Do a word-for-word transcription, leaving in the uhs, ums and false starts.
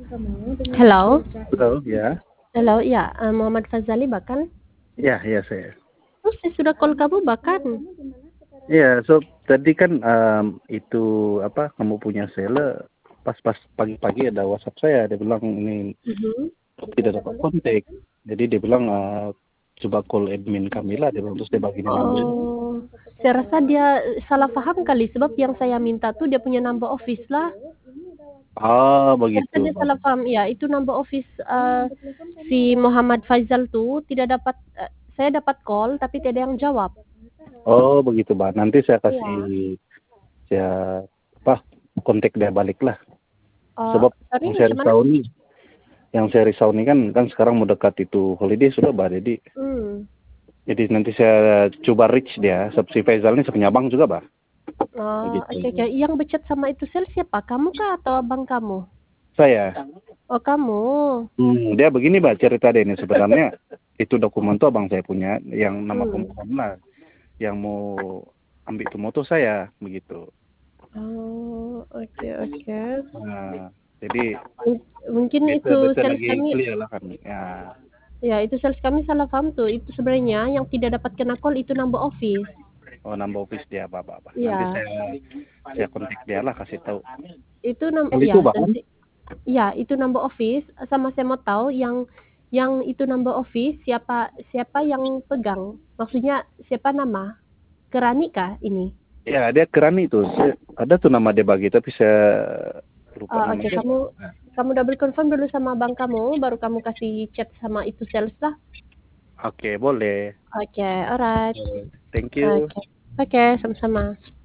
Hello? Halo, ya. Halo, iya, eee, Muhammad Fazali bahkan? Iya iya, saya. Oh, saya sudah call kamu bahkan. Iya, so tadi kan, mmm, itu, apa, kamu punya seller, pas-pas pagi-pagi ada WhatsApp saya, dia bilang ini Mhm. tidak dapat kontak. Jadi dia bilang, eee, "Coba call admin kami lah," dia bilang, terus dia bagi nomor. Oh, saya rasa dia, eee, salah paham kali sebab yang saya minta tuh dia punya number office lah. Oh, Saya rasa begitu, dia salah bagus. paham, iya, itu number office, eee, si Muhammad Faizal tuh tidak dapat eee, saya dapat call tapi tidak yang jawab. Oh, begitu, Mbak. Nanti saya Iya. kasih saya, apa, kontak dia balik lah. Oh, Sebab sorry yang saya macam mana? risau nih yang saya risau nih kan kan sekarang mau dekat itu holiday sudah, Mbak, jadi Mmm. jadi nanti saya coba reach dia, sebab si Faizal ini punya bank juga, Mbak. Oh, Begitu. oke oke. Yang be-chat sama itu sales siapa? Kamu kah atau abang kamu? Saya. Oh, kamu. Hmm, dia begini, Mbak, cerita dia ini, sebenarnya itu dokumen tuh abang saya punya, yang nama Mmm. pemesan lah, yang mau ambil itu motor saya, begitu. Oh, oke oke. Nah, jadi Mung mungkin beta itu beta sales lagi kami clear lah kan, ya. ya, itu sales kami salah paham tuh, itu sebenarnya yang tidak dapat kena call itu number office. Oh, number office dia, apa apa apa. Nanti Iya. saya saya kontak dia lah, kasih tahu. Itu nam Kalau itu, iya, Mbak, kan? nanti iya, itu number office, sama saya mau tahu yang yang itu number office siapa siapa yang pegang? Maksudnya siapa nama? Kirani kah ini? Ya, dia Kirani tuh, saya ada tuh nama dia bagi, tapi saya lupa Oh, nama oke, dia. kamu Nah. kamu double confirm dulu sama abang kamu, baru kamu kasih chat sama itu sales lah. Oke, boleh. Oke, alright. Oke, thank you. Oke. Oke, sama-sama.